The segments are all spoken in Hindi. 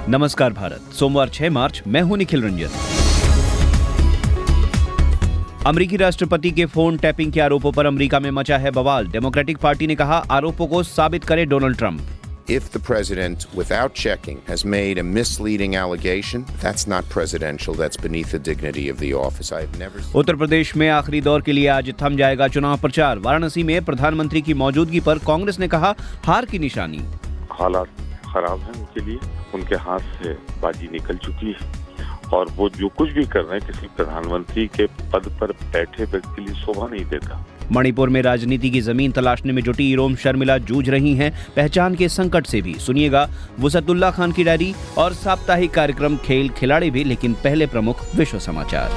नमस्कार भारत। सोमवार 6 मार्च, मैं हूं निखिल रंजन। अमेरिकी राष्ट्रपति के फोन टैपिंग के आरोपों पर अमेरिका में मचा है बवाल। डेमोक्रेटिक पार्टी ने कहा, आरोपों को साबित करे Donald Trump. If the president, without checking, has made a misleading allegation, that's not presidential. That's beneath the dignity of the office. I've never. Uttar Pradesh में आखिरी दौर के लिए आज थम जाएगा चुनाव प्रचार। वाराणसी में प्रधानमंत्री की मौजूदगी पर कांग्रेस ने कहा, हार की निशानी। हालात खराब हैं उनके लिए, उनके हाथ से बाजी निकल चुकी है और वो जो कुछ भी कर रहे हैं किसी प्रधानमंत्री के पद पर बैठे व्यक्ति के लिए शोभा नहीं देता। मणिपुर में राजनीति की जमीन तलाशने में जुटी इरोम शर्मिला जूझ रही हैं पहचान के संकट से भी। सुनिएगा वुसअतुल्लाह खान की डायरी और साप्ताहिक कार्यक्रम खेल खिलाड़ी भी, लेकिन पहले प्रमुख विश्व समाचार।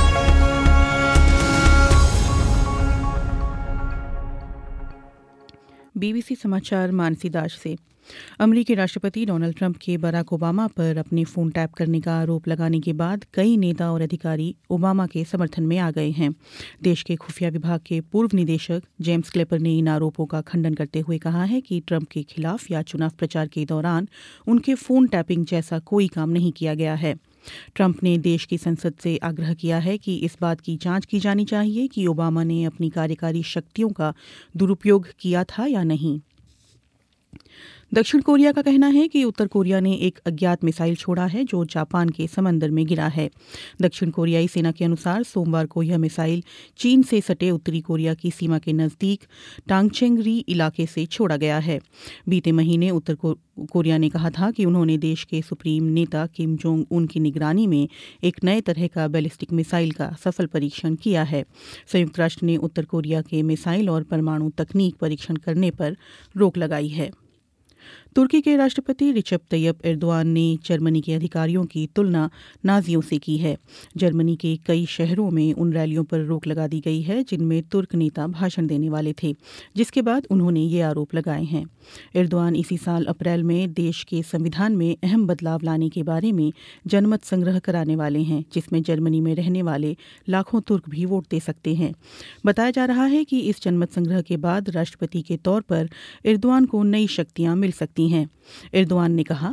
बीबीसी समाचार मानसी दास से। अमेरिकी राष्ट्रपति डोनाल्ड ट्रंप के बराक ओबामा पर अपने फोन टैप करने का आरोप लगाने के बाद कई नेता और अधिकारी ओबामा के समर्थन में आ गए हैं। देश के खुफिया विभाग के पूर्व निदेशक जेम्स क्लेपर ने इन आरोपों का खंडन करते हुए कहा है कि ट्रंप के खिलाफ या चुनाव प्रचार के दौरान उनके फोन टैपिंग जैसा कोई काम नहीं किया गया है। ट्रंप ने देश की संसद से आग्रह किया है कि इस बात की जांच की जानी चाहिए कि ओबामा ने अपनी कार्यकारी शक्तियों का दुरुपयोग किया था या नहीं। दक्षिण कोरिया का कहना है कि उत्तर कोरिया ने एक अज्ञात मिसाइल छोड़ा है जो जापान के समंदर में गिरा है। दक्षिण कोरियाई सेना के अनुसार सोमवार को यह मिसाइल चीन से सटे उत्तरी कोरिया की सीमा के नज़दीक टांगचेंगरी इलाके से छोड़ा गया है। बीते महीने उत्तर कोरिया ने कहा था कि उन्होंने देश के सुप्रीम नेता किम जोंग उन की निगरानी में एक नए तरह का बैलिस्टिक मिसाइल का सफल परीक्षण किया है। संयुक्त राष्ट्र ने उत्तर कोरिया के मिसाइल और परमाणु तकनीक परीक्षण करने पर रोक लगाई है। तुर्की के राष्ट्रपति रिसेप तैयप एर्दोआन ने जर्मनी के अधिकारियों की तुलना नाजियों से की है। जर्मनी के कई शहरों में उन रैलियों पर रोक लगा दी गई है जिनमें तुर्क नेता भाषण देने वाले थे, जिसके बाद उन्होंने ये आरोप लगाए हैं। एर्दोआन इसी साल अप्रैल में देश के संविधान में अहम बदलाव लाने के बारे में जनमत संग्रह कराने वाले हैं, जिसमें जर्मनी में रहने वाले लाखों तुर्क भी वोट दे सकते हैं। बताया जा रहा है कि इस जनमत संग्रह के बाद राष्ट्रपति के तौर पर एर्दोआन को नई शक्तियां मिल सकती हैं। एर्दोआन ने कहा,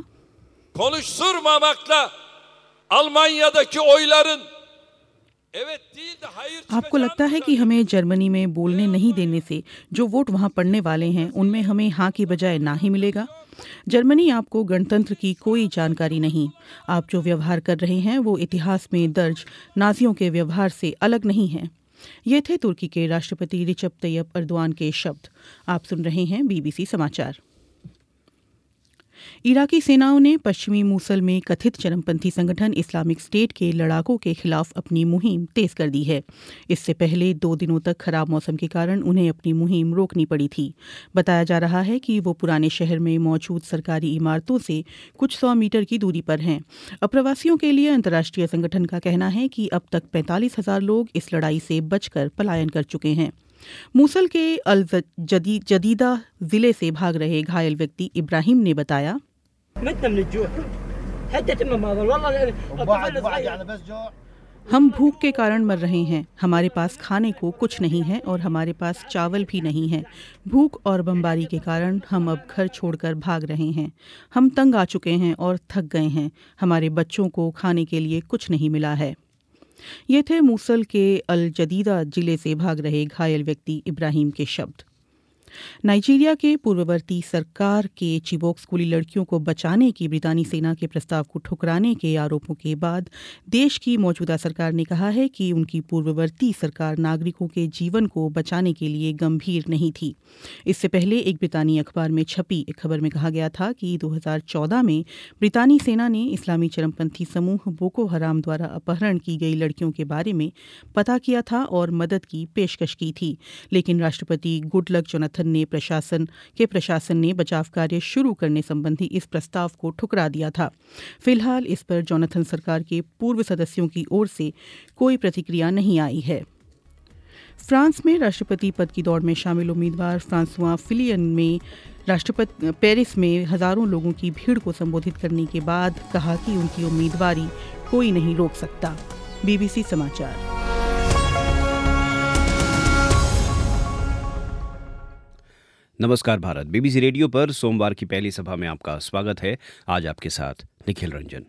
आपको लगता है कि हमें जर्मनी में बोलने नहीं देने से जो वोट वहां पड़ने वाले हैं उनमें हमें हाँ की बजाय ना ही मिलेगा। जर्मनी आपको गणतंत्र की कोई जानकारी नहीं। आप जो व्यवहार कर रहे हैं वो इतिहास में दर्ज नाजियों के व्यवहार से अलग नहीं है। ये थे तुर्की के राष्ट्रपति रिसेप तैयप एर्दोआन के शब्द। आप सुन रहे हैं बीबीसी समाचार। इराकी सेनाओं ने पश्चिमी मूसल में कथित चरमपंथी संगठन इस्लामिक स्टेट के लड़ाकों के खिलाफ अपनी मुहिम तेज कर दी है। इससे पहले 2 दिनों तक खराब मौसम के कारण उन्हें अपनी मुहिम रोकनी पड़ी थी। बताया जा रहा है कि वो पुराने शहर में मौजूद सरकारी इमारतों से कुछ 100 मीटर की दूरी पर हैं। अप्रवासियों के लिए अंतर्राष्ट्रीय संगठन का कहना है कि अब तक 45,000 लोग इस लड़ाई से बचकर पलायन कर चुके हैं। मूसल के अल जदीदा जिले से भाग रहे घायल व्यक्ति इब्राहिम ने बताया, हम भूख के कारण मर रहे हैं। हमारे पास खाने को कुछ नहीं है और हमारे पास चावल भी नहीं है। भूख और बमबारी के कारण हम अब घर छोड़कर भाग रहे हैं। हम तंग आ चुके हैं और थक गए हैं। हमारे बच्चों को खाने के लिए कुछ नहीं मिला है। ये थे मूसल के अल जदीदा जिले से भाग रहे घायल व्यक्ति इब्राहिम के शब्द। नाइजीरिया के पूर्ववर्ती सरकार के चिबोक स्कूली लड़कियों को बचाने की ब्रितानी सेना के प्रस्ताव को ठुकराने के आरोपों के बाद देश की मौजूदा सरकार ने कहा है कि उनकी पूर्ववर्ती सरकार नागरिकों के जीवन को बचाने के लिए गंभीर नहीं थी। इससे पहले एक ब्रितानी अखबार में छपी एक खबर में कहा गया था कि 2014 में ब्रितानी सेना ने इस्लामी चरमपंथी समूह बोको हराम द्वारा अपहरण की गई लड़कियों के बारे में पता किया था और मदद की पेशकश की थी, लेकिन राष्ट्रपति गुडलक जोनाथन प्रशासन ने बचाव कार्य शुरू करने संबंधी इस प्रस्ताव को ठुकरा दिया था। फिलहाल इस पर जोनाथन सरकार के पूर्व सदस्यों की ओर से कोई प्रतिक्रिया नहीं आई है। फ्रांस में राष्ट्रपति पद की दौड़ में शामिल उम्मीदवार फ्रांसुआ फिलियन में राष्ट्रपति पेरिस में हजारों लोगों की भीड़ को संबोधित करने के बाद कहा कि उनकी उम्मीदवारी कोई नहीं रोक सकता। बीबीसी समाचार। नमस्कार भारत, बीबीसी रेडियो पर सोमवार की पहली सभा में आपका स्वागत है। आज आपके साथ निखिल रंजन।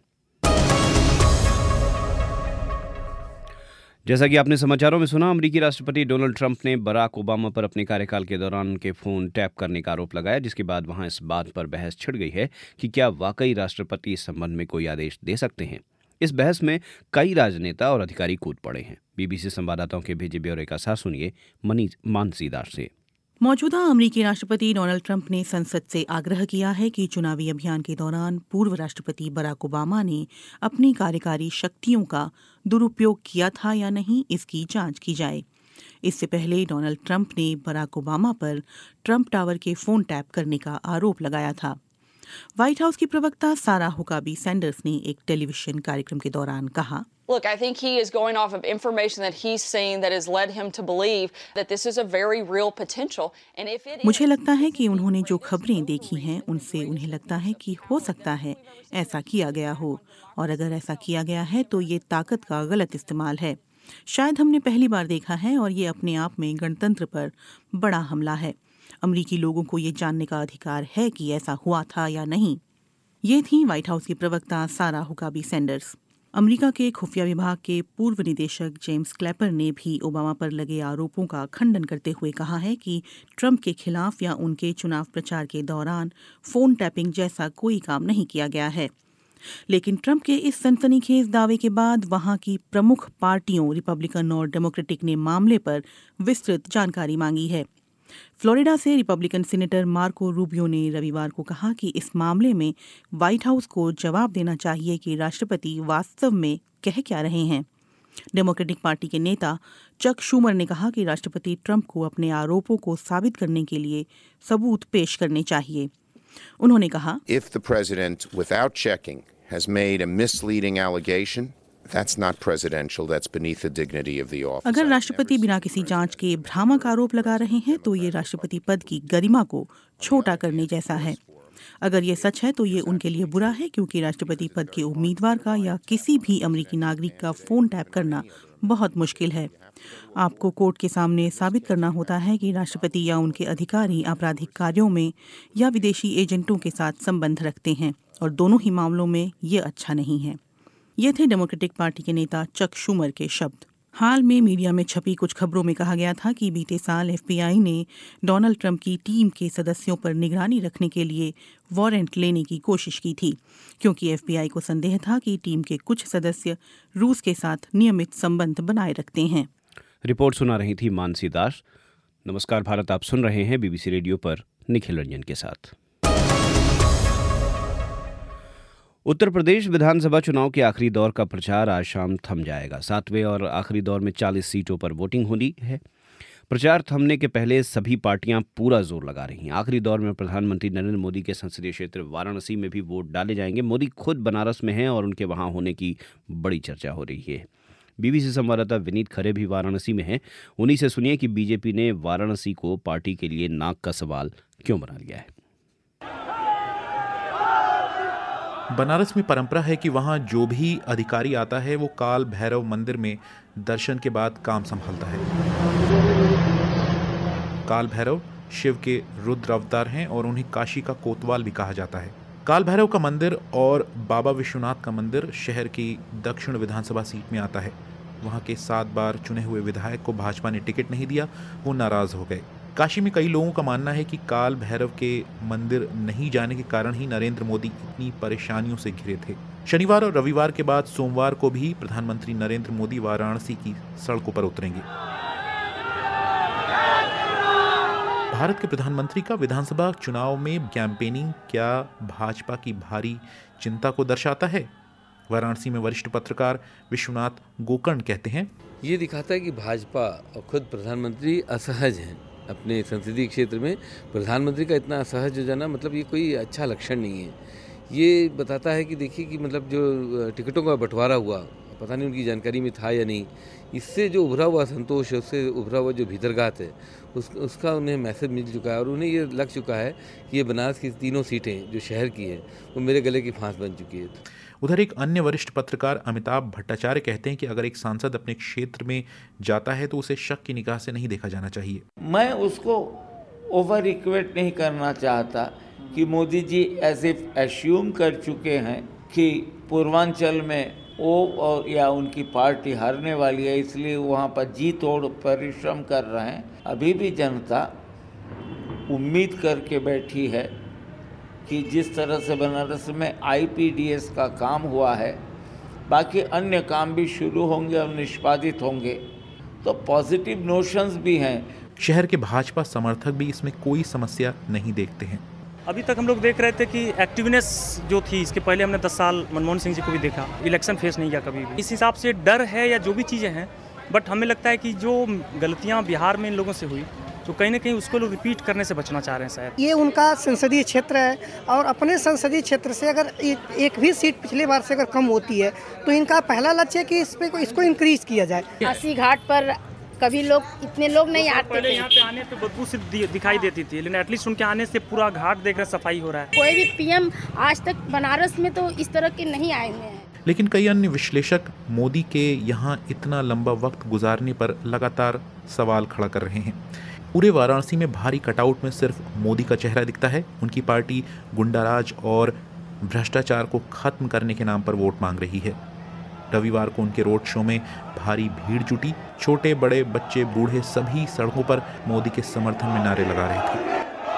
जैसा कि आपने समाचारों में सुना, अमेरिकी राष्ट्रपति डोनाल्ड ट्रंप ने बराक ओबामा पर अपने कार्यकाल के दौरान उनके फोन टैप करने का आरोप लगाया, जिसके बाद वहां इस बात पर बहस छिड़ गई है कि क्या वाकई राष्ट्रपति इस संबंध में कोई आदेश दे सकते हैं। इस बहस में कई राजनेता और अधिकारी कूद पड़े हैं। बीबीसी संवाददाताओं के भेजे ब्यौरे का साथ सुनिए मानसी दास से। मौजूदा अमेरिकी राष्ट्रपति डोनाल्ड ट्रंप ने संसद से आग्रह किया है कि चुनावी अभियान के दौरान पूर्व राष्ट्रपति बराक ओबामा ने अपनी कार्यकारी शक्तियों का दुरुपयोग किया था या नहीं, इसकी जांच की जाए। इससे पहले डोनाल्ड ट्रंप ने बराक ओबामा पर ट्रंप टावर के फोन टैप करने का आरोप लगाया था। व्हाइट हाउस की प्रवक्ता सारा हुकाबी सैंडर्स ने एक टेलीविजन कार्यक्रम के दौरान कहा, Look, I think he is going off of information that he's seen that has led him to believe that this is a very real potential. And if it मुझे लगता है कि उन्होंने जो खबरें देखी हैं उनसे उन्हें लगता है कि हो सकता है ऐसा किया गया हो, और अगर ऐसा किया गया है तो ये ताकत का गलत इस्तेमाल है। शायद हमने पहली बार देखा है और ये अपने आप में गणतंत्र पर बड़ा हमला है। अमेरिकी लोगों को ये जानने का अधिकार है कि ऐसा हुआ था या नहीं। ये थी व्हाइट हाउस की प्रवक्ता सारा हुकाबी सैंडर्स। अमेरिका के खुफिया विभाग के पूर्व निदेशक जेम्स क्लैपर ने भी ओबामा पर लगे आरोपों का खंडन करते हुए कहा है कि ट्रंप के खिलाफ या उनके चुनाव प्रचार के दौरान फोन टैपिंग जैसा कोई काम नहीं किया गया है। लेकिन ट्रंप के इस सनसनीखेज दावे के बाद वहां की प्रमुख पार्टियों रिपब्लिकन और डेमोक्रेटिक ने मामले पर विस्तृत जानकारी मांगी है। फ्लोरिडा से रिपब्लिकन सीनेटर मार्को रूबियो ने रविवार को कहा कि इस मामले में व्हाइट हाउस को जवाब देना चाहिए कि राष्ट्रपति वास्तव में कह क्या रहे हैं। डेमोक्रेटिक पार्टी के नेता चक शूमर ने कहा कि राष्ट्रपति ट्रंप को अपने आरोपों को साबित करने के लिए सबूत पेश करने चाहिए। उन्होंने कहा, If the president, without checking, has made a misleading allegation, that's not presidential. That's beneath the dignity of the office. अगर राष्ट्रपति बिना किसी जांच के भ्रामक आरोप लगा रहे हैं तो ये राष्ट्रपति पद की गरिमा को छोटा करने जैसा है। अगर ये सच है तो ये उनके लिए बुरा है, क्योंकि राष्ट्रपति पद के उम्मीदवार का या किसी भी अमेरिकी नागरिक का फोन टैप करना बहुत मुश्किल है। आपको कोर्ट के सामने साबित करना होता है कि राष्ट्रपति या उनके अधिकारी आपराधिक कार्यों में या विदेशी एजेंटों के साथ संबंध रखते हैं, और दोनों ही मामलों में ये अच्छा नहीं है। ये थे डेमोक्रेटिक पार्टी के नेता चक शूमर के शब्द। हाल में मीडिया में छपी कुछ खबरों में कहा गया था कि बीते साल FBI ने डोनाल्ड ट्रंप की टीम के सदस्यों पर निगरानी रखने के लिए वारंट लेने की कोशिश की थी, क्योंकि FBI को संदेह था कि टीम के कुछ सदस्य रूस के साथ नियमित संबंध बनाए रखते हैं। रिपोर्ट सुना रही थी मानसी दास। नमस्कार भारत, आप सुन रहे हैं बीबीसी रेडियो पर निखिल रंजन के साथ। उत्तर प्रदेश विधानसभा चुनाव के आखिरी दौर का प्रचार आज शाम थम जाएगा। 7वें और आखिरी दौर में 40 सीटों पर वोटिंग होनी है। प्रचार थमने के पहले सभी पार्टियां पूरा जोर लगा रही हैं। आखिरी दौर में प्रधानमंत्री नरेंद्र मोदी के संसदीय क्षेत्र वाराणसी में भी वोट डाले जाएंगे। मोदी खुद बनारस में हैं और उनके वहां होने की बड़ी चर्चा हो रही है। बीबीसी संवाददाता विनीत खरे भी वाराणसी में हैं। उन्हीं से सुनिए कि बीजेपी ने वाराणसी को पार्टी के लिए नाक का सवाल क्यों बना लिया है। बनारस में परंपरा है कि वहाँ जो भी अधिकारी आता है वो काल भैरव मंदिर में दर्शन के बाद काम संभालता है। काल भैरव शिव के रुद्र अवतार हैं और उन्हें काशी का कोतवाल भी कहा जाता है। काल भैरव का मंदिर और बाबा विश्वनाथ का मंदिर शहर की दक्षिण विधानसभा सीट में आता है। वहाँ के 7 बार चुने हुए विधायक को भाजपा ने टिकट नहीं दिया, वो नाराज हो गए। काशी में कई लोगों का मानना है कि काल भैरव के मंदिर नहीं जाने के कारण ही नरेंद्र मोदी इतनी परेशानियों से घिरे थे। शनिवार और रविवार के बाद सोमवार को भी प्रधानमंत्री नरेंद्र मोदी वाराणसी की सड़कों पर उतरेंगे। भारत के प्रधानमंत्री का विधानसभा चुनाव में कैंपेनिंग क्या भाजपा की भारी चिंता को दर्शाता है? वाराणसी में वरिष्ठ पत्रकार विश्वनाथ गोकर्ण कहते हैं, ये दिखाता है कि भाजपा और खुद प्रधानमंत्री असहज हैं अपने संसदीय क्षेत्र में। प्रधानमंत्री का इतना असहज हो जाना मतलब ये कोई अच्छा लक्षण नहीं है। ये बताता है कि देखिए कि मतलब जो टिकटों का बंटवारा हुआ, पता नहीं उनकी जानकारी में था या नहीं, इससे जो उभरा हुआ संतोष है, उससे उभरा हुआ जो भीतरगात है, उसका उन्हें मैसेज मिल चुका है और उन्हें ये लग चुका है कि ये बनारस की 3 सीटें जो शहर की हैं वो मेरे गले की फांस बन चुकी है। उधर एक अन्य वरिष्ठ पत्रकार अमिताभ भट्टाचार्य कहते हैं कि अगर एक सांसद अपने क्षेत्र में जाता है तो उसे शक की निगाह से नहीं देखा जाना चाहिए। मैं उसको ओवर इक्वेट नहीं करना चाहता कि Modi ji as if assume कर चुके हैं कि पूर्वांचल में वो और या उनकी पार्टी हारने वाली है, इसलिए वहाँ पर जी तोड़ परिश्रम कर रहे हैं। अभी भी जनता उम्मीद करके बैठी है कि जिस तरह से बनारस में IPDS का काम हुआ है, बाकी अन्य काम भी शुरू होंगे और निष्पादित होंगे, तो पॉजिटिव नोशंस भी हैं। शहर के भाजपा समर्थक भी इसमें कोई समस्या नहीं देखते हैं। अभी तक हम लोग देख रहे थे कि एक्टिवनेस जो थी, इसके पहले हमने 10 साल मनमोहन सिंह जी को भी देखा, इलेक्शन फेस नहीं किया कभी भी। इस हिसाब से डर है या जो भी चीज़ें हैं, बट हमें लगता है कि जो गलतियां बिहार में इन लोगों से हुई, तो कहीं ना कहीं उसको लोग रिपीट करने से बचना चाह रहे हैं शायद। ये उनका संसदीय क्षेत्र है और अपने संसदीय क्षेत्र से अगर एक भी सीट पिछले बार से अगर कम होती है तो इनका पहला लक्ष्य है कि इसको इंक्रीज किया जाए। अस्सी घाट पर कभी लोग इतने लोग नहीं आते थे। यहाँ पे आने पे बदबू से दिखाई देती थी, लेकिन एटलीस्ट उनके आने से पूरा घाट देख रहे सफाई हो रहा है। कोई भी PM आज तक बनारस में तो इस तरह के नहीं आए हुए हैं। लेकिन कई अन्य विश्लेषक मोदी के यहाँ इतना लंबा वक्त गुजारने पर लगातार सवाल खड़ा कर रहे हैं। पूरे वाराणसी में भारी कटआउट में सिर्फ मोदी का चेहरा दिखता है। उनकी पार्टी गुंडाराज और भ्रष्टाचार को खत्म करने के नाम पर वोट मांग रही है। रविवार को उनके रोड शो में भारी भीड़ जुटी। छोटे बड़े बच्चे बूढ़े सभी सड़कों पर मोदी के समर्थन में नारे लगा रहे थे।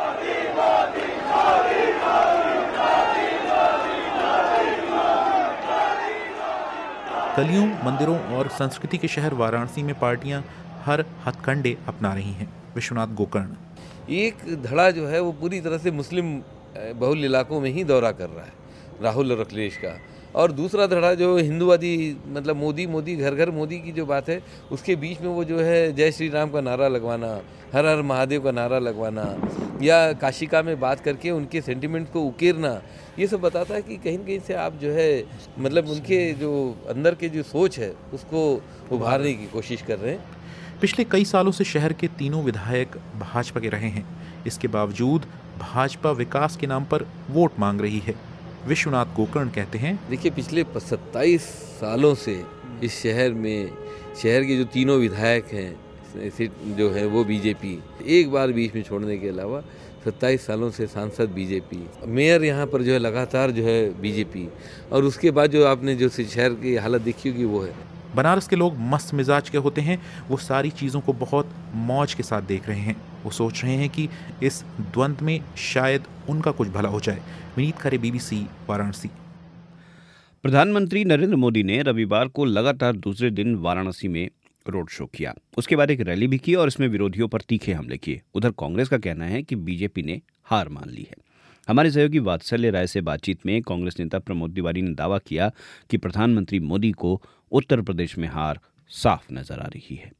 गलियों, मंदिरों और संस्कृति के शहर वाराणसी में पार्टियां हर हथकंडे अपना रही हैं। विश्वनाथ गोकर्ण। एक धड़ा जो है वो पूरी तरह से मुस्लिम बहुल इलाकों में ही दौरा कर रहा है, राहुल और अखिलेश का। और दूसरा धड़ा जो हिंदूवादी, मतलब मोदी घर घर मोदी की जो बात है, उसके बीच में वो जो है जय श्री राम का नारा लगवाना, हर हर महादेव का नारा लगवाना, या काशिका में बात करके उनके सेंटिमेंट को उकेरना, ये सब बताता है कि कहीं न कहीं से आप जो है मतलब उनके जो अंदर के जो सोच है उसको उभारने की कोशिश कर रहे हैं। पिछले कई सालों से शहर के तीनों विधायक भाजपा के रहे हैं। इसके बावजूद भाजपा विकास के नाम पर वोट मांग रही है। विश्वनाथ गोकर्ण कहते हैं, देखिए पिछले 27 सालों से इस शहर में शहर के जो तीनों विधायक हैं जो है वो बीजेपी, एक बार बीच में छोड़ने के अलावा 27 सालों से सांसद बीजेपी, मेयर यहाँ पर जो है लगातार जो है बीजेपी, और उसके बाद जो आपने जो शहर की हालत देखी होगी वो है। बनारस के लोग मस्त मिजाज के होते हैं। वो सारी चीज़ों को बहुत मौज के साथ देख रहे हैं। वो सोच रहे हैं कि इस द्वंद्व में शायद उनका कुछ भला हो जाए। विनीत खरे, BBC वाराणसी। प्रधानमंत्री नरेंद्र मोदी ने रविवार को लगातार दूसरे दिन वाराणसी में रोड शो किया। उसके बाद एक रैली भी की और इसमें विरोधियों पर तीखे हमले किए। उधर कांग्रेस का कहना है कि बीजेपी ने हार मान ली है। हमारे सहयोगी वात्सल्य राय से बातचीत में कांग्रेस नेता प्रमोद तिवारी ने दावा किया कि प्रधानमंत्री मोदी को उत्तर प्रदेश में हार साफ नजर आ रही है।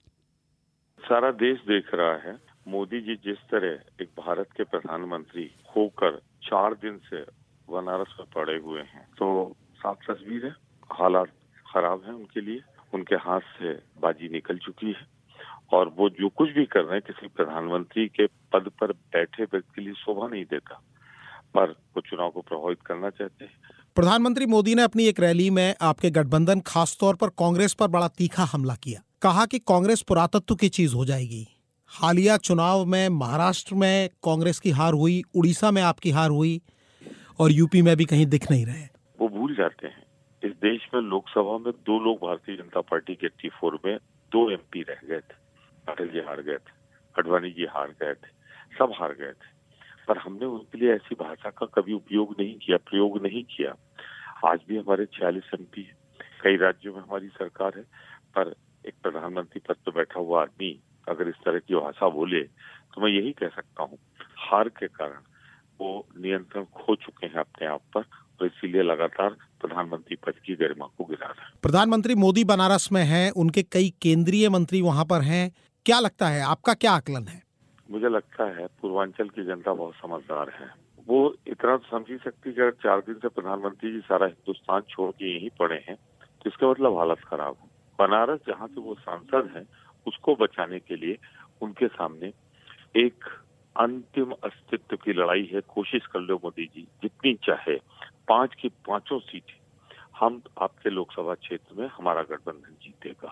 सारा देश देख रहा है मोदी जी जिस तरह एक भारत के प्रधानमंत्री होकर 4 दिन से बनारस में पड़े हुए हैं, तो साफ तस्वीर है हालात खराब है उनके लिए। उनके हाथ से बाजी निकल चुकी है और वो जो कुछ भी कर रहे हैं किसी प्रधानमंत्री के पद पर बैठे व्यक्ति के लिए शोभा नहीं देता, पर वो चुनाव को प्रभावित करना चाहते हैं। प्रधानमंत्री मोदी ने अपनी एक रैली में आपके गठबंधन खासतौर पर कांग्रेस पर बड़ा तीखा हमला किया। कहा कि कांग्रेस पुरातत्व की चीज हो जाएगी। हालिया चुनाव में महाराष्ट्र में कांग्रेस की हार हुई, उड़ीसा में आपकी हार हुई और यूपी में भी कहीं दिख नहीं रहे। वो भूल जाते हैं इस देश में लोकसभा में 2 लोग भारतीय जनता पार्टी के T4 में 2 MP रह गए थे। अटल जी हार गए थे, अडवाणी जी हार गए थे, सब हार गए थे, पर हमने उनके लिए ऐसी भाषा का कभी उपयोग नहीं किया, प्रयोग नहीं किया। आज भी हमारे 46 MP है, कई राज्यों में हमारी सरकार है, पर एक प्रधानमंत्री पद पर बैठा हुआ आदमी अगर इस तरह की भाषा बोले तो मैं यही कह सकता हूँ हार के कारण वो नियंत्रण खो चुके हैं अपने आप पर, और इसीलिए लगातार प्रधानमंत्री पद की गरिमा को गिरा रहे हैं। प्रधानमंत्री मोदी बनारस में हैं, उनके कई केंद्रीय मंत्री वहां पर हैं। क्या लगता है, आपका क्या आकलन है? मुझे लगता है पूर्वांचल की जनता बहुत समझदार है। वो इतना तो समझ ही सकती है कि अगर 4 दिन से प्रधानमंत्री जी सारा हिंदुस्तान छोड़ के यहीं पड़े हैं तो इसका मतलब हालत खराब है। बनारस जहाँ से वो सांसद हैं उसको बचाने के लिए उनके सामने एक अंतिम अस्तित्व की लड़ाई है। कोशिश कर लो मोदी जी, जितनी चाहे 5 की 5 सीटें हम आपके लोकसभा क्षेत्र में हमारा गठबंधन जीतेगा।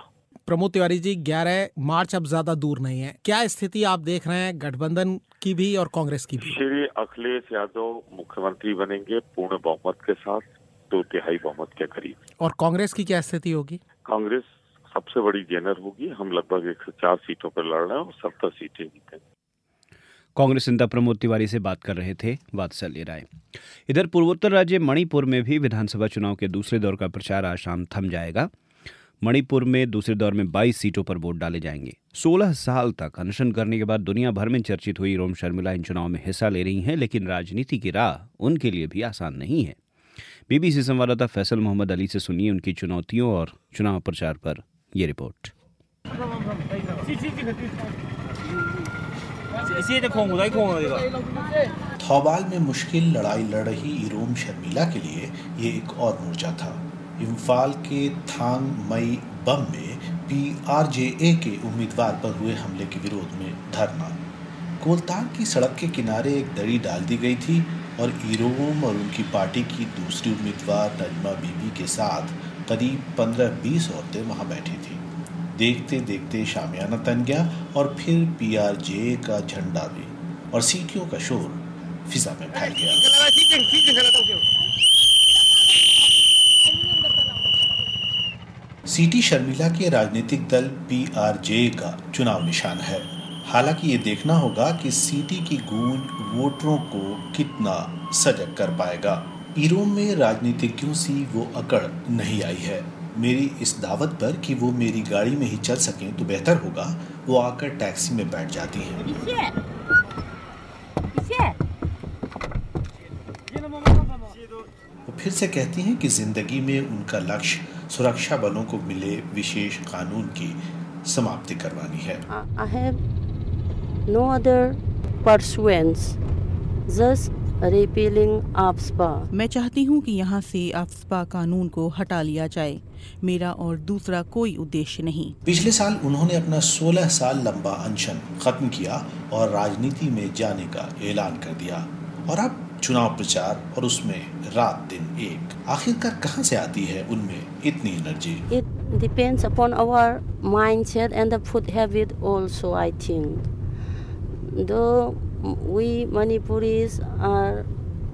प्रमोद तिवारी जी, 11 मार्च अब ज्यादा दूर नहीं है, क्या स्थिति आप देख रहे हैं गठबंधन की भी और कांग्रेस की भी? श्री अखिलेश यादव मुख्यमंत्री बनेंगे पूर्ण बहुमत के साथ, 2/3 बहुमत के करीब। और कांग्रेस की क्या स्थिति होगी? कांग्रेस सबसे बड़ी गेनर होगी। हम लगभग 104 सीटों पर लड़ रहे हैं और 70 सीटें जीतेंगे। कांग्रेस नेता प्रमोद तिवारी से बात कर रहे थे वात्सल्य राय। इधर पूर्वोत्तर राज्य मणिपुर में भी विधानसभा चुनाव के दूसरे दौर का प्रचार आज शाम थम जाएगा। मणिपुर में दूसरे दौर में 22 सीटों पर वोट डाले जाएंगे। 16 साल तक अनशन करने के बाद दुनिया भर में चर्चित हुई इरोम शर्मिला इन चुनाव में हिस्सा ले रही हैं, लेकिन राजनीति की राह उनके लिए भी आसान नहीं है। बीबीसी संवाददाता फैसल मोहम्मद अली से सुनिए उनकी चुनौतियों और चुनाव प्रचार पर ये रिपोर्ट। थौबाल में मुश्किल लड़ाई लड़ रही इरोम शर्मिला के लिए ये एक और मोर्चा था। इम्फाल के थांग मई बम में PRJA के उम्मीदवार पर हुए हमले के विरोध में धरना। कोलतान की सड़क के किनारे एक दरी डाल दी गई थी और इरोम और उनकी पार्टी की दूसरी उम्मीदवार नजमा बीबी के साथ करीब 15-20 औरतें वहां बैठी थी। देखते देखते शामियाना तन गया और फिर PRJA का झंडा भी और सीटियों का शोर फिजा में फैल गया। सीटी शर्मिला के राजनीतिक दल PRJA का चुनाव निशान है। हालांकि ये देखना होगा कि सीटी की गूंज वोटरों को कितना सजग कर पाएगा। इरोम में राजनीतिज्ञों सी वो अकड़ नहीं आई है। मेरी इस दावत पर कि वो मेरी गाड़ी में ही चल सकें तो बेहतर होगा, वो आकर टैक्सी में बैठ जाती हैं। वो फिर से कहती हैं कि जिंदगी में उनका लक्ष्य सुरक्षा बलों को मिले विशेष कानून की समाप्ति करवानी है। I have no other pursuance, just repealing AFSPA. मैं चाहती हूँ कि यहाँ से AFSPA कानून को हटा लिया जाए। मेरा और दूसरा कोई उद्देश्य नहीं। पिछले साल उन्होंने अपना 16 साल लंबा अनशन खत्म किया और राजनीति में जाने का ऐलान कर दिया और अब चुनाव प्रचार और उसमें रात दिन एक। आखिरकार कहाँ से आती है उनमें इतनी energy? It depends upon our mindset and the food habit also, I think. Though we Manipuris are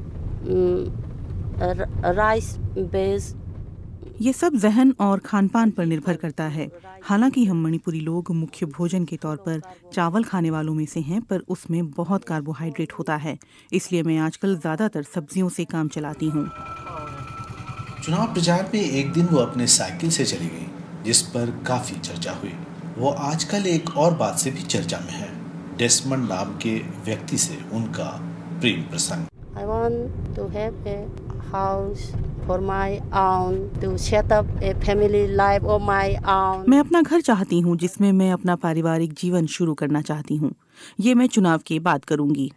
rice based. ये सब जहन और खानपान पर निर्भर करता है। हालांकि हम मणिपुरी लोग मुख्य भोजन के तौर पर चावल खाने वालों में से हैं, पर उसमें बहुत कार्बोहाइड्रेट होता है, इसलिए मैं आजकल ज्यादातर सब्जियों से काम चलाती हूँ। चुनाव प्रचार में एक दिन वो अपने साइकिल से चली गई, जिस पर काफी चर्चा हुई। वो आजकल एक और बात से भी चर्चा में है, डेस्मंड नाम के व्यक्ति से उनका प्रेम प्रसंग। I want to have a house for my own, to set up a family life of my own. मैं अपना घर चाहती हूँ जिसमें मैं अपना पारिवारिक जीवन शुरू करना चाहती हूँ। ये मैं चुनाव के बाद करूँगी।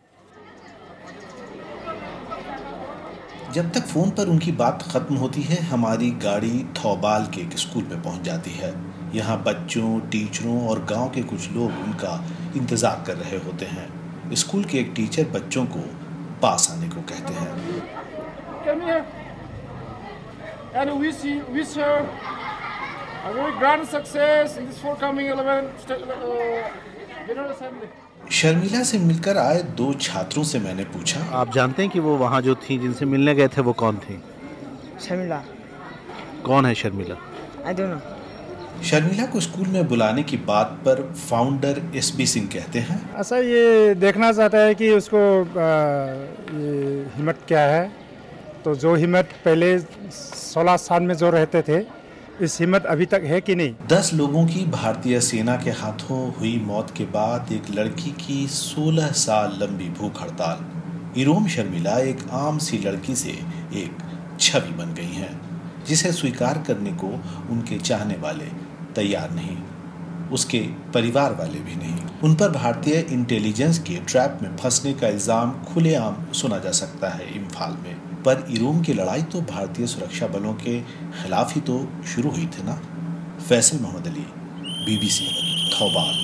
जब तक फोन पर उनकी बात खत्म होती है, हमारी गाड़ी थौबाल के एक स्कूल में पहुंच जाती है। यहाँ बच्चों, टीचरों और गांव के कुछ लोग उनका इंतजार कर रहे होते हैं। स्कूल के एक टीचर बच्चों को पास आने को कहते हैं। And wish her a very grand success in this forthcoming 11th General Assembly. Sharmila से मिलकर आए दो छात्रों से मैंने पूछा, आप जानते हैं कि वो वहाँ जो थी जिनसे मिलने गए थे वो कौन थी? शर्मिला। कौन है Sharmila? I don't know. Sharmila को स्कूल में बुलाने की बात पर फाउंडर SB सिंह कहते हैं, ऐसा ये देखना चाहता है कि उसको ये हिम्मत क्या है। तो जो हिम्मत पहले 16 साल में जो रहते थे, इस हिम्मत अभी तक है कि नहीं। 10 लोगों की भारतीय सेना के हाथों हुई मौत के बाद एक लड़की की 16 साल लंबी भूख हड़ताल। इरोम शर्मिला एक आम सी लड़की से एक छवि बन गई हैं, जिसे स्वीकार करने को उनके चाहने वाले तैयार नहीं, उसके परिवार वाले भी नहीं। उन पर भारतीय इंटेलिजेंस के ट्रैप में फंसने का इल्जाम खुलेआम सुना जा सकता है इम्फाल में, पर इरोम की लड़ाई तो भारतीय सुरक्षा बलों के खिलाफ ही तो शुरू हुई थी ना। फैसल मोहम्मद अली, BBC, थौबाल,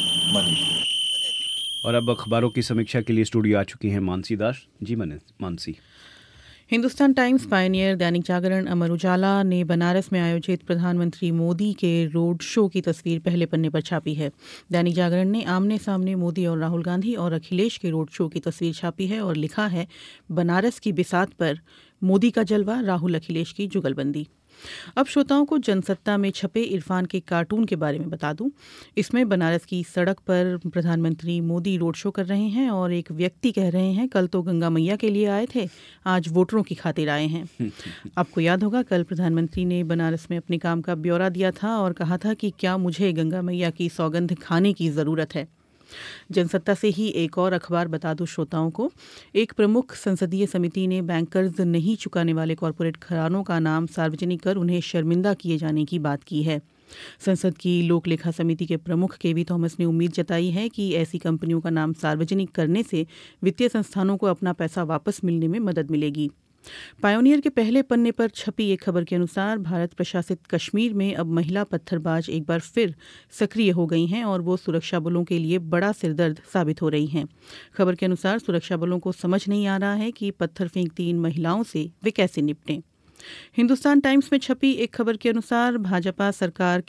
मणिपुर। और अब अखबारों की समीक्षा के लिए स्टूडियो आ चुकी हैं मानसी दास। जी मानसी। हिंदुस्तान टाइम्स, पायनियर, दैनिक जागरण, अमर उजाला ने बनारस में आयोजित प्रधानमंत्री मोदी के रोड शो की तस्वीर पहले पन्ने पर छापी है। दैनिक जागरण ने आमने सामने मोदी और राहुल गांधी और अखिलेश के रोड शो की तस्वीर छापी है और लिखा है, बनारस की बिसात पर मोदी का जलवा, राहुल अखिलेश की जुगलबंदी। अब श्रोताओं को जनसत्ता में छपे इरफान के कार्टून के बारे में बता दूं। इसमें बनारस की सड़क पर प्रधानमंत्री मोदी रोड शो कर रहे हैं और एक व्यक्ति कह रहे हैं, कल तो गंगा मैया के लिए आए थे, आज वोटरों की खातिर आए हैं। आपको याद होगा, कल प्रधानमंत्री ने बनारस में अपने काम का ब्यौरा दिया था और कहा था कि क्या मुझे गंगा मैया की सौगंध खाने की ज़रूरत है। जनसत्ता से ही एक और अखबार बता दूं श्रोताओं को। एक प्रमुख संसदीय समिति ने बैंकर्स नहीं चुकाने वाले कॉरपोरेट घरानों का नाम सार्वजनिक कर उन्हें शर्मिंदा किए जाने की बात की है। संसद की लोक लेखा समिति के प्रमुख केवी थॉमस ने उम्मीद जताई है कि ऐसी कंपनियों का नाम सार्वजनिक करने से वित्तीय संस्थानों को अपना पैसा वापस मिलने में मदद मिलेगी। पायोनियर के पहले पन्ने पर छपी एक खबर के अनुसार भारत प्रशासित कश्मीर में अब महिला पत्थरबाज एक बार फिर सक्रिय हो गई हैं और वो सुरक्षा बलों के लिए बड़ा सिरदर्द साबित हो रही हैं। खबर के अनुसार सुरक्षा बलों को समझ नहीं आ रहा है कि पत्थर फेंकती इन महिलाओं से वे कैसे निपटें। हिंदुस्तान टाइम्स में छपी एक खबर के अनुसार भाजपा सरकार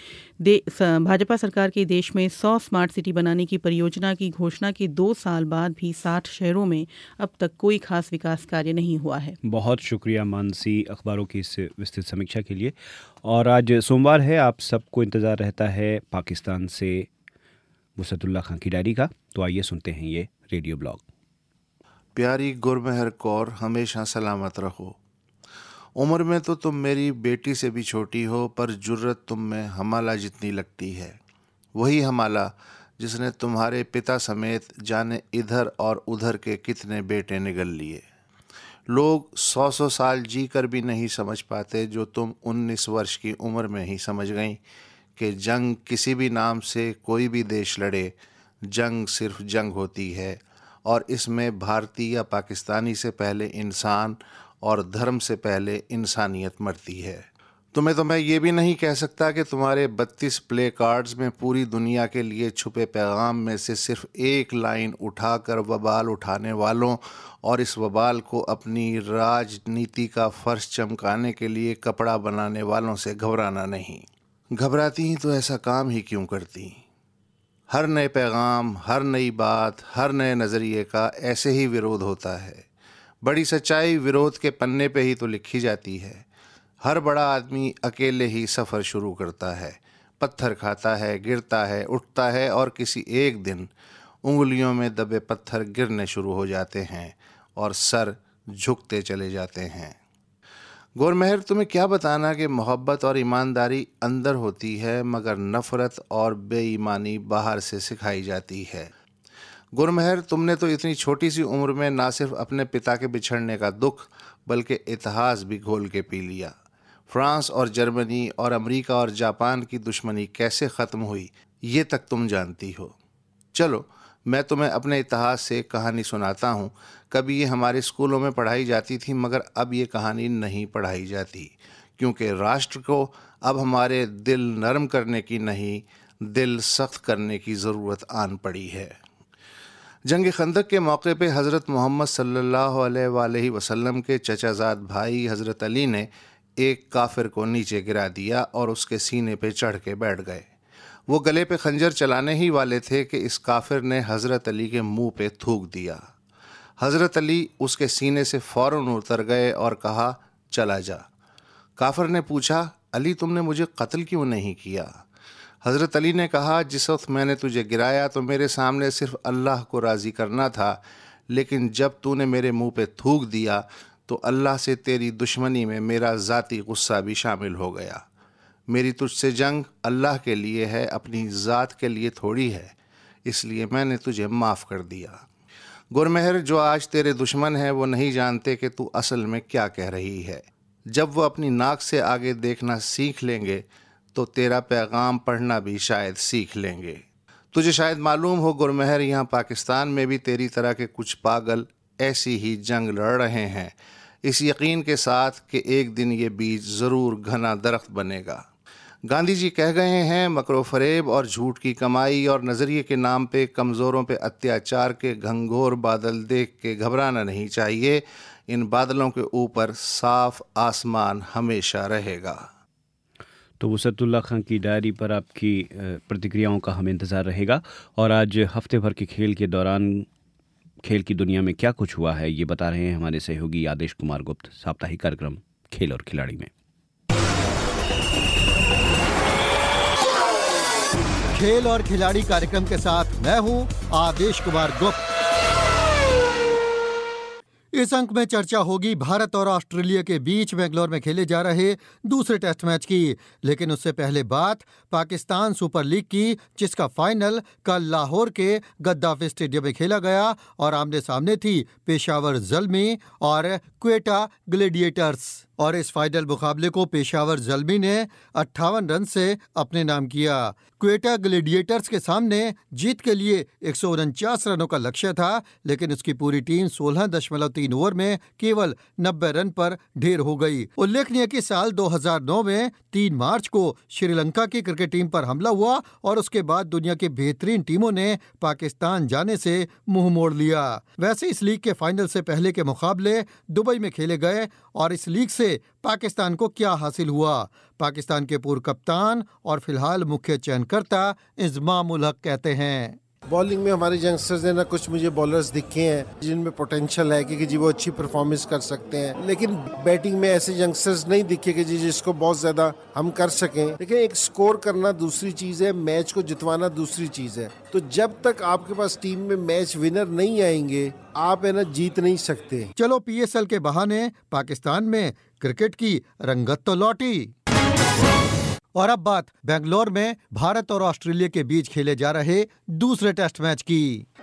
के देश में 100 स्मार्ट सिटी बनाने की परियोजना की घोषणा के 2 साल बाद भी 60 शहरों में अब तक कोई खास विकास कार्य नहीं हुआ है। बहुत शुक्रिया मानसी, अखबारों की इस विस्तृत समीक्षा के लिए। और आज सोमवार है, आप सबको इंतज़ार रहता है पाकिस्तान से वसतुल्ला खान की डायरी का। तो आइए सुनते हैं ये रेडियो ब्लॉग। प्यारी गुरमेहर कौर, हमेशा सलामत रहो। उम्र में तो तुम मेरी बेटी से भी छोटी हो, पर जुर्रत तुम में हमाला जितनी लगती है। वही हमाला जिसने तुम्हारे पिता समेत जाने इधर और उधर के कितने बेटे निगल लिए। लोग 100 साल जी कर भी नहीं समझ पाते जो तुम 19 वर्ष की उम्र में ही समझ गई कि जंग किसी भी नाम से कोई भी देश लड़े, जंग सिर्फ जंग होती है और इसमें भारतीय या पाकिस्तानी से पहले इंसान और धर्म से पहले इंसानियत मरती है। तुम्हें तो मैं ये भी नहीं कह सकता कि तुम्हारे 32 प्ले कार्ड्स में पूरी दुनिया के लिए छुपे पैगाम में से सिर्फ एक लाइन उठाकर वबाल उठाने वालों और इस वबाल को अपनी राजनीति का फर्श चमकाने के लिए कपड़ा बनाने वालों से घबराना नहीं। घबराती ही तो ऐसा काम ही क्यों करती। हर नए पैगाम, हर नई बात, हर नए नज़रिए का ऐसे ही विरोध होता है। बड़ी सच्चाई विरोध के पन्ने पे ही तो लिखी जाती है। हर बड़ा आदमी अकेले ही सफ़र शुरू करता है, पत्थर खाता है, गिरता है, उठता है और किसी एक दिन उंगलियों में दबे पत्थर गिरने शुरू हो जाते हैं और सर झुकते चले जाते हैं। गुरमेहर, तुम्हें क्या बताना कि मोहब्बत और ईमानदारी अंदर होती है मगर नफ़रत और बेईमानी बाहर से सिखाई जाती है। गुरमेहर, तुमने तो इतनी छोटी सी उम्र में ना सिर्फ अपने पिता के बिछड़ने का दुख बल्कि इतिहास भी घोल के पी लिया। फ्रांस और जर्मनी और अमेरिका और जापान की दुश्मनी कैसे ख़त्म हुई ये तक तुम जानती हो। चलो मैं तुम्हें अपने इतिहास से कहानी सुनाता हूँ। कभी ये हमारे स्कूलों में पढ़ाई जाती थी मगर अब ये कहानी नहीं पढ़ाई जाती, क्योंकि राष्ट्र को अब हमारे दिल नरम करने की नहीं, दिल सख्त करने की ज़रूरत आन पड़ी है। जंग खंदक के मौके पे हज़रत मोहम्मद सल्लल्लाहु अलैहि वसल्लम के चचाजाद भाई हज़रत अली ने एक काफिर को नीचे गिरा दिया और उसके सीने पे चढ़ के बैठ गए। वो गले पे खंजर चलाने ही वाले थे कि इस काफिर ने हज़रत अली के मुंह पे थूक दिया। हज़रत अली उसके सीने से फ़ौरन उतर गए और कहा, चला जा। काफिर ने पूछा, अली तुमने मुझे कत्ल क्यों नहीं किया? हज़रत अली ने कहा, जिस वक्त मैंने तुझे गिराया तो मेरे सामने सिर्फ अल्लाह को राज़ी करना था, लेकिन जब तूने मेरे मुंह पे थूक दिया तो अल्लाह से तेरी दुश्मनी में मेरा ज़ाती गुस्सा भी शामिल हो गया। मेरी तुझसे जंग अल्लाह के लिए है, अपनी ज़ात के लिए थोड़ी है, इसलिए मैंने तुझे माफ़ कर दिया। गुरमेहर, जो आज तेरे दुश्मन हैं वो नहीं जानते कि तू असल में क्या कह रही है। जब वो अपनी नाक से आगे देखना सीख लेंगे तो तेरा पैगाम पढ़ना भी शायद सीख लेंगे। तुझे शायद मालूम हो गुरमेहर, यहाँ पाकिस्तान में भी तेरी तरह के कुछ पागल ऐसी ही जंग लड़ रहे हैं, इस यकीन के साथ कि एक दिन ये बीज ज़रूर घना दरख्त बनेगा। गांधी जी कह गए हैं, मकरो फरेब और झूठ की कमाई और नज़रिए के नाम पे कमज़ोरों पे अत्याचार के घंघोर बादल देख के घबराना नहीं चाहिए। इन बादलों के ऊपर साफ आसमान हमेशा रहेगा। तो वसतुल्ला खान की डायरी पर आपकी प्रतिक्रियाओं का हमें इंतज़ार रहेगा। और आज हफ्ते भर के खेल के दौरान खेल की दुनिया में क्या कुछ हुआ है, ये बता रहे हैं हमारे सहयोगी आदेश कुमार गुप्त साप्ताहिक कार्यक्रम खेल और खिलाड़ी में। खेल और खिलाड़ी कार्यक्रम के साथ मैं हूं आदेश कुमार गुप्त। इस अंक में चर्चा होगी भारत और ऑस्ट्रेलिया के बीच बेंगलोर में खेले जा रहे दूसरे टेस्ट मैच की। लेकिन उससे पहले बात पाकिस्तान सुपर लीग की, जिसका फाइनल कल लाहौर के गद्दाफी स्टेडियम में खेला गया और आमने सामने थी पेशावर ज़ल्मी और क्वेटा ग्लेडिएटर्स। और इस फाइनल मुकाबले को पेशावर ज़ल्मी ने 58 रन से अपने नाम किया। क्वेटा ग्लेडिएटर्स के सामने जीत के लिए 149 रनों का लक्ष्य था, लेकिन उसकी पूरी टीम 16.3 ओवर में केवल 90 रन पर ढेर हो गई। उल्लेखनीय कि साल 2009 में 3 मार्च को श्रीलंका की क्रिकेट टीम पर हमला हुआ और उसके बाद दुनिया की बेहतरीन टीमों ने पाकिस्तान जाने से मुंह मोड़ लिया। वैसे इस लीग के फाइनल से पहले के मुकाबले दुबई में खेले गए और इस लीग से पाकिस्तान को क्या हासिल हुआ, पाकिस्तान के पूर्व कप्तान और फिलहाल मुख्य चयनकर्ता इंजमाम उल हक कहते हैं। बॉलिंग में हमारे यंगस्टर्स ने ना कुछ मुझे बॉलर्स दिखे हैं जिनमें पोटेंशियल है कि जी वो अच्छी परफॉर्मेंस कर सकते हैं, लेकिन बैटिंग में ऐसे यंगस्टर्स नहीं दिखे कि जी जिसको बहुत ज्यादा हम कर सकें। लेकिन एक स्कोर करना दूसरी चीज है, मैच को जितवाना दूसरी चीज है। तो जब तक आपके पास टीम में मैच विनर नहीं आएंगे आप है ना जीत नहीं सकते। चलो PSL के बहाने पाकिस्तान में क्रिकेट की रंगत तो लौटी। और अब बात बेंगलोर में भारत और ऑस्ट्रेलिया के बीच खेले जा रहे दूसरे टेस्ट मैच की।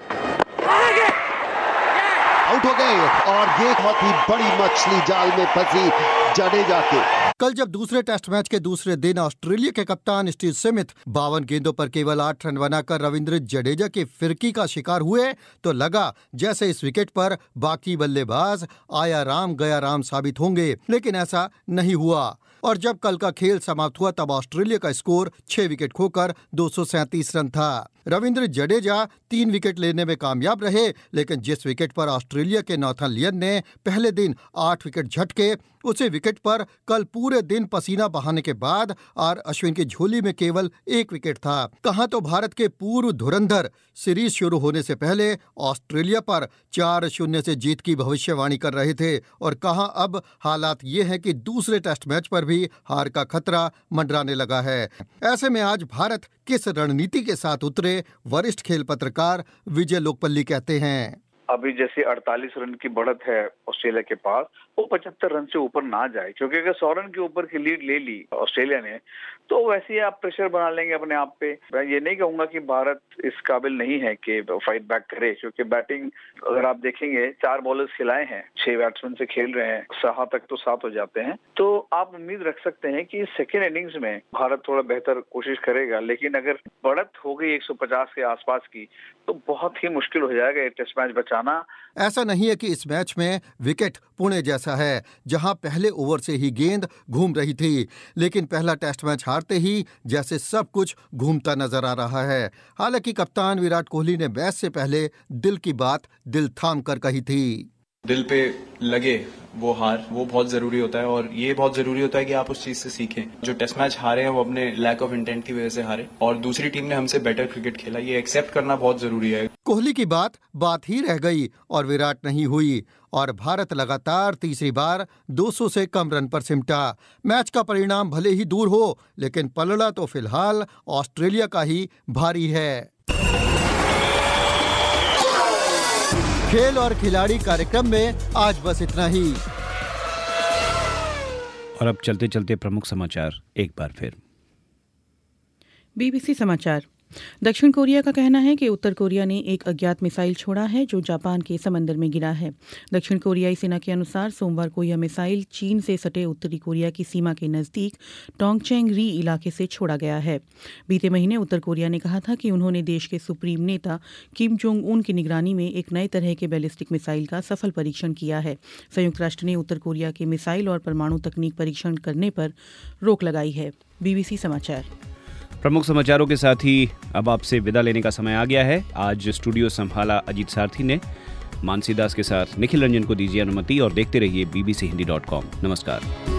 आउट हो गए और ये बहुत ही बड़ी मछली जाल में फंसी जडेजा के। कल जब दूसरे टेस्ट मैच के दूसरे दिन ऑस्ट्रेलिया के कप्तान स्टीव स्मिथ 52 गेंदों पर केवल 8 रन बनाकर रविंद्र जडेजा की फिरकी का शिकार हुए तो लगा जैसे इस विकेट पर बाकी बल्लेबाज आया राम गया राम साबित होंगे, लेकिन ऐसा नहीं हुआ। और जब कल का खेल समाप्त हुआ तब ऑस्ट्रेलिया का स्कोर 6 विकेट खोकर 237 रन था। रविंद्र जडेजा 3 विकेट लेने में कामयाब रहे, लेकिन जिस विकेट पर ऑस्ट्रेलिया के नॉर्थन लियन ने पहले दिन 8 विकेट झटके, उसी विकेट पर कल पूरे दिन पसीना बहाने के बाद आर अश्विन की झोली में केवल 1 विकेट था। कहां तो भारत के पूर्व धुरंधर सीरीज शुरू होने से पहले ऑस्ट्रेलिया पर 4-0 से जीत की भविष्यवाणी कर रहे थे और कहां अब हालात ये हैं कि दूसरे टेस्ट मैच पर भी हार का खतरा मंडराने लगा है। ऐसे में आज भारत किस रणनीति के साथ उतरे, वरिष्ठ खेल पत्रकार विजय लोकपल्ली कहते हैं। अभी जैसे 48 रन की बढ़त है ऑस्ट्रेलिया के पास, वो 75 रन से ऊपर ना जाए, क्योंकि अगर 100 रन के ऊपर की लीड ले ली ऑस्ट्रेलिया ने तो वैसे ही आप प्रेशर बना लेंगे अपने आप पे। मैं ये नहीं कहूंगा कि भारत इस काबिल नहीं है कि फाइट बैक करे, क्योंकि बैटिंग अगर आप देखेंगे 4 बॉलर्स खिलाए हैं, 6 बैट्समैन से खेल रहे हैं, 6 तक तो 7 हो जाते हैं, तो आप उम्मीद रख सकते हैं कि सेकेंड इनिंग्स में भारत थोड़ा बेहतर कोशिश करेगा। लेकिन अगर बढ़त हो गई 150 के आसपास की तो बहुत ही मुश्किल हो जाएगा ये टेस्ट मैच बचाना। ऐसा नहीं है कि इस मैच में विकेट पुणे जैसा है, जहां पहले ओवर से ही गेंद घूम रही थी, लेकिन पहला टेस्ट मैच हारते ही जैसे सब कुछ घूमता नजर आ रहा है। हालांकि कप्तान विराट कोहली ने मैच से पहले दिल की बात दिल थाम कर कही थी। दिल पे लगे वो हार, वो बहुत जरूरी होता है और ये बहुत जरूरी होता है कि आप उस चीज से सीखें। जो टेस्ट मैच हारे हैं वो अपने लैक ऑफ इंटेंट की वजह से हारे और दूसरी टीम ने हमसे बेटर क्रिकेट खेला, ये एक्सेप्ट करना बहुत जरूरी है। कोहली की बात ही रह गई और विराट नहीं हुई और भारत लगातार तीसरी बार 200 से कम रन पर सिमटा। मैच का परिणाम भले ही दूर हो, लेकिन पलड़ा तो फिलहाल ऑस्ट्रेलिया का ही भारी है। खेल और खिलाड़ी कार्यक्रम में आज बस इतना ही। और अब चलते चलते प्रमुख समाचार एक बार फिर। BBC समाचार। दक्षिण कोरिया का कहना है कि उत्तर कोरिया ने एक अज्ञात मिसाइल छोड़ा है जो जापान के समंदर में गिरा है। दक्षिण कोरियाई सेना के अनुसार सोमवार को यह मिसाइल चीन से सटे उत्तरी कोरिया की सीमा के नज़दीक टोंगचेंग री इलाके से छोड़ा गया है। बीते महीने उत्तर कोरिया ने कहा था कि उन्होंने देश के सुप्रीम नेता किम जोंग उन की निगरानी में एक नए तरह के बैलिस्टिक मिसाइल का सफल परीक्षण किया है। संयुक्त राष्ट्र ने उत्तर कोरिया के मिसाइल और परमाणु तकनीक परीक्षण करने पर रोक लगाई है। BBC समाचार। प्रमुख समाचारों के साथ ही अब आपसे विदा लेने का समय आ गया है। आज स्टूडियो संभाला अजीत सारथी ने। मानसी दास के साथ निखिल रंजन को दीजिए अनुमति और देखते रहिए bbchiindi.com। नमस्कार।